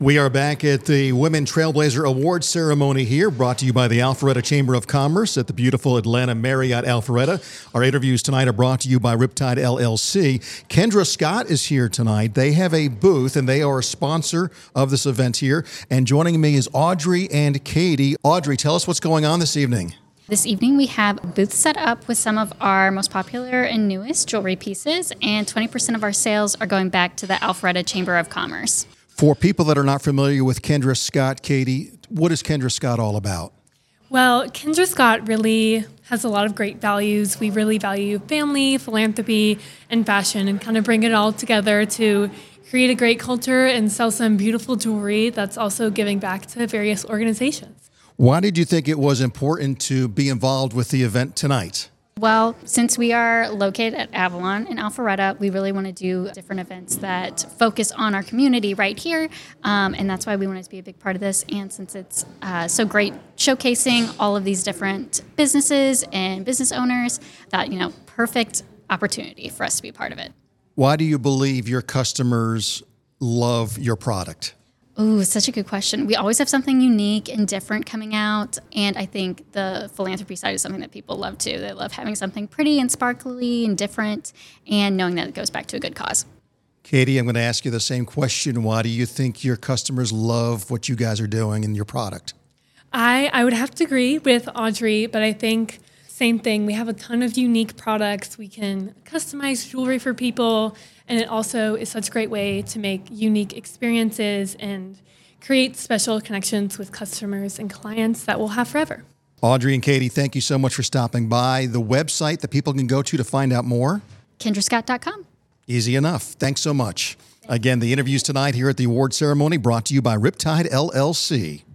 We are back at the Women Trailblazer Awards ceremony here, brought to you by the Alpharetta Chamber of Commerce at the beautiful Atlanta Marriott Alpharetta. Our interviews tonight are brought to you by Riptide LLC. Kendra Scott is here tonight. They have a booth, and they are a sponsor of this event here. And joining me is Audrey and Katie. Audrey, tell us what's going on this evening. This evening we have a booth set up with some of our most popular and newest jewelry pieces, and 20% of our sales are going back to the Alpharetta Chamber of Commerce. For people that are not familiar with Kendra Scott, Katie, what is Kendra Scott all about? Well, Kendra Scott really has a lot of great values. We really value family, philanthropy, and fashion, and kind of bring it all together to create a great culture and sell some beautiful jewelry that's also giving back to various organizations. Why did you think it was important to be involved with the event tonight? Well, since we are located at Avalon in Alpharetta, we really want to do different events that focus on our community right here, and that's why we wanted to be a big part of this. And since it's so great showcasing all of these different businesses and business owners, that, perfect opportunity for us to be a part of it. Why do you believe your customers love your product? Ooh, such a good question. We always have something unique and different coming out, and I think the philanthropy side is something that people love too. They love having something pretty and sparkly and different, and knowing that it goes back to a good cause. Katie, I'm going to ask you the same question. Why do you think your customers love what you guys are doing in your product? I would have to agree with Audrey, but I think same thing. We have a ton of unique products. We can customize jewelry for people, and it also is such a great way to make unique experiences and create special connections with customers and clients that we'll have forever. Audrey and Katie, thank you so much for stopping by. The website that people can go to find out more? KendraScott.com. Easy enough. Thanks so much. Again, the interviews tonight here at the award ceremony brought to you by Riptide LLC.